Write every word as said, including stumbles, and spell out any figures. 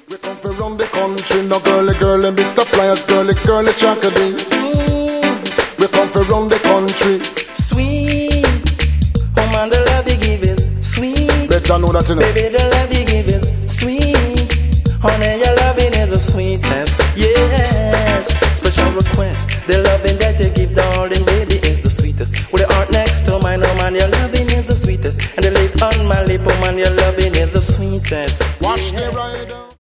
We come from round the country, no girly girly, Mister Pliers, girly girly chocolate. Mm. We come from round the country. Sweet, oh man, the love you give is sweet. Better know that you know. Baby, the love you give is sweet. Honey, your loving is a sweetness. Yes, special request. The loving that you give, darling, baby, is the sweetest. With the heart next to mine, oh man, your loving is the sweetest. And the lip on my lip, oh man, your loving is the sweetest. Watch the rider.